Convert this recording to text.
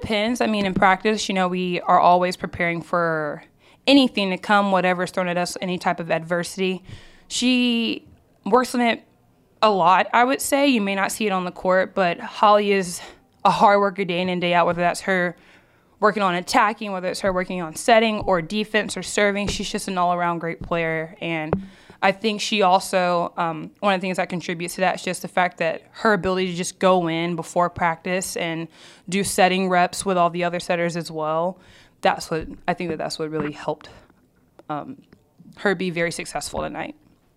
depends. I mean, in practice, we are always preparing for anything to come, whatever's thrown at us, any type of adversity. She works on it a lot, I would say. You may not see it on the court, but Holly is a hard worker day in and day out, whether that's her working on attacking, whether it's her working on setting or defense or serving. She's just an all-around great player. And I think she also, one of the things that contributes to that is just the fact that her ability to just go in before practice and do setting reps with all the other setters as well. That's what really helped her be very successful tonight.